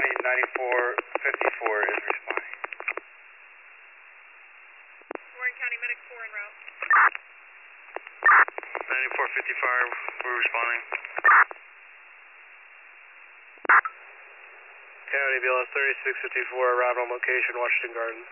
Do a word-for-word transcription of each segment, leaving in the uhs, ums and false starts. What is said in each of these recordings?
County ninety-four fifty-four is responding. Warren County Medic four en route. ninety-four fifty-five, we're responding. County B L S thirty-six fifty-four, arrived on location, Washington Gardens.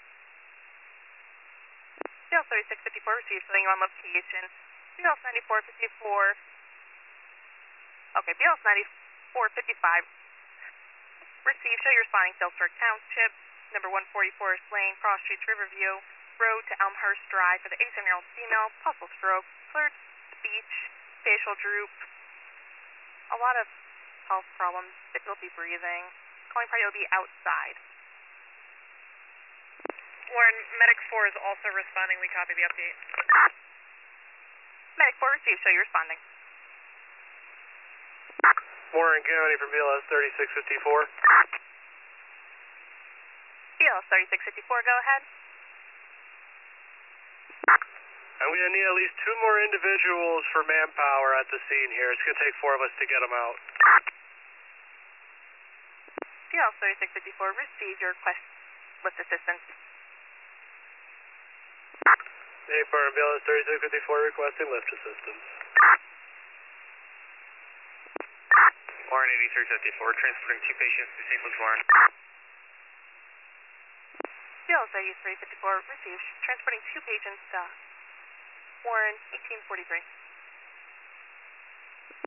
B L S thirty-six fifty-four received, filling you on location. B L S ninety-four fifty-four. Okay, B L S ninety-four fifty-five. Received, show you're responding, Salesburg Township, number one forty-four Lane, Cross Streets, Riverview, Road to Elmhurst Drive for the eighty-seven-year-old female, possible stroke, slurred speech, facial droop, a lot of health problems, difficulty breathing. Calling party will be outside. Warren, Medic four is also responding. We copy the update. Medic four received, show you're responding. Warren County from B L S thirty-six fifty-four. B L S thirty-six fifty-four, go ahead. And we need at least two more individuals for manpower at the scene here. It's going to take four of us to get them out. B L S thirty-six fifty-four, received your request lift assistance. Hey, for B L S thirty-six fifty-four requesting lift assistance. Warren eighty-three fifty-four, transporting two patients to Saint Luke's Warren. B L S eighty-three fifty-four, received, transporting two patients to Warren eighteen forty-three.